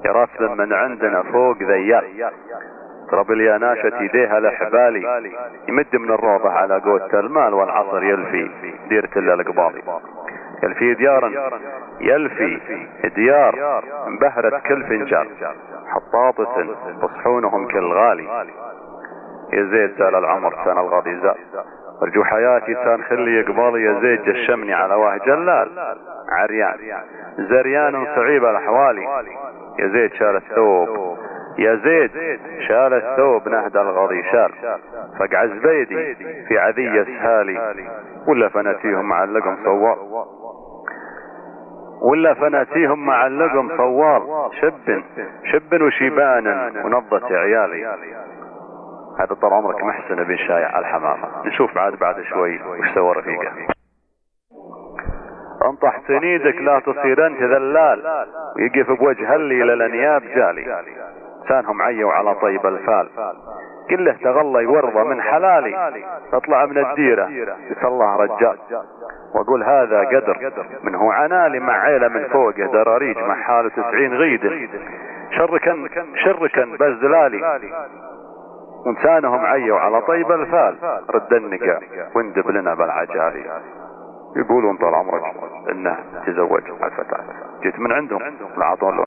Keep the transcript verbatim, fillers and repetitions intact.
يراسل من عندنا فوق ذيال، ترى بالياناشة يديها لحبالي، يمد من الروضة على قوة المال والعصر يلفي ديرة الله القباضي، يلفي ديارا يلفي ديار انبهرت كل فنجال، حطاطة بصحونهم كل غالي. يا زيد زال العمر كان الغاضي زال، ارجو حياتي كان خلي قباضي، يا زيد جشمني على واه جلال، عريان زريان صعيب الاحوالي، يا زيد شال الثوب، يا زيد شال الثوب نهد الغاضي شال، فقع زبيدي في عذية سهالي، ولا فناتيهم معلقهم صوار، ولا فناتيهم معلقهم صوار، شب شب وشيبان ونضة عيالي. هذا طال عمرك محسن بن شايع الحمامة. نشوف بعد بعد شوي وش سوى رفيقه. انطح سنيدك لا تصير انت ذلال، ويقف بوجه اللي للانياب جالي، لسانهم عيوا على طيب الفال، قل له تغلى يورضى من حلالي، تطلع من الديرة يصلى رجال، واقول هذا قدر من هو عنالي، مع عيلة من فوقه دراريج مع حاله تسعين غيد، شركا شركا بزلالي، وانسانهم عيوا على طيب الفال، رد النقا واندب لنا بالعجالي. يقولون طال عمرك انه تزوج الفتاة، جيت من عندهم العطول